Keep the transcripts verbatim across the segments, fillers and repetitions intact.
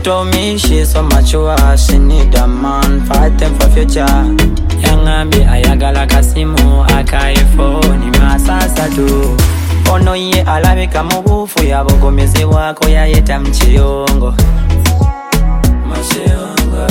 told me she's so mature, she need a man fighting for future. Yangambi ayagala kasimu akaifoni masasa tu. Ono ye alabika mubufu yabogomezi wako yayeta mchiyongo. Mchiyongo.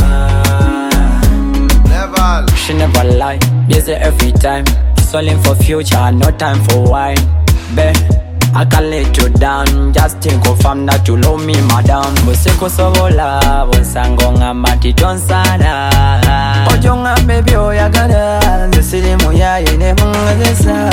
Never. She never lie, busy every time. Swelling for future, no time for wine. Be, I can let you down. Just think of I'm not to love me, madam. Boseko sobola, bosangonga mati tonsada. Ojonga baby oyagala, nzesiri muya yene mungazesa.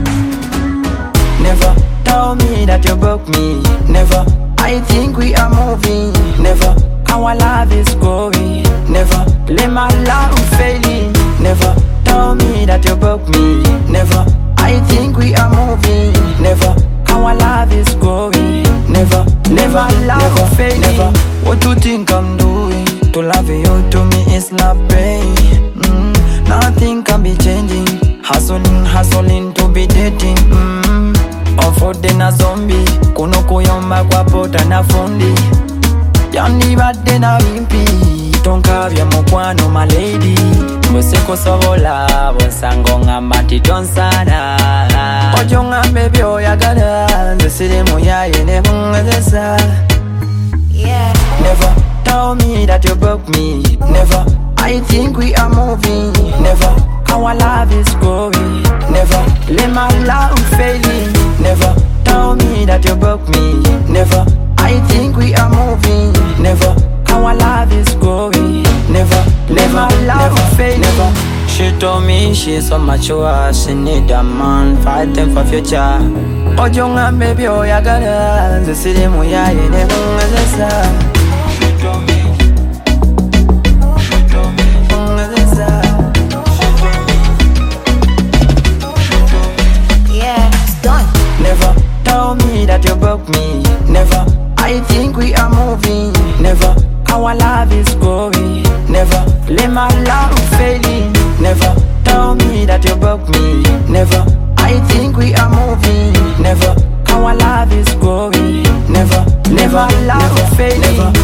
Never tell me that you broke me. Never, I think we are moving. Never, our love is growing. Never, let my love failing. Never, tell me that you broke me. Never, I think we are moving. Never, our love is growing. Never, never, never failing. Never, what you think I'm doing? To love you to me is not pain. Mm, nothing can be changing. Hustling, hustling to be dating. Mm, Ofode na zombie, kuno kuyomba kwa pota na fundi. Yandi bade na wimpi, tonka vya mokwano my lady. Boseko sobola, bosangonga mati tonsada. Ojonga baby oyagala, nzesiri muya yene mungazesa. Yeah. Never tell me that you broke me. Never, I think we are moving. Never, our love is growing. Never, let my love failing. Never, tell me that you broke me. Never, I think we are moving. Never, our love is growing. Never, never, never failing. Never. She told me she's so mature, she need a man fighting for future. Ojonga baby oyagala, nzesiri muya yene mungazesa. She told me. Never tell me that you broke me. Never, I think we are moving. Never, our love is growing. Never, let my love failing. Never, tell me that you broke me. Never, I think we are moving. Never, our love is growing. Never, never, never failing. Never.